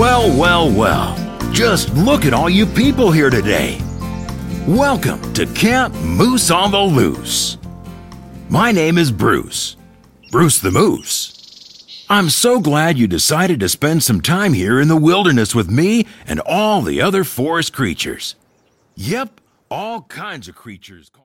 Well. Just look at all you people here today. Welcome to Camp Moose on the Loose. My name is Bruce the Moose. I'm so glad you decided to spend some time here in the wilderness with me and all the other forest creatures. Yep, all kinds of creatures.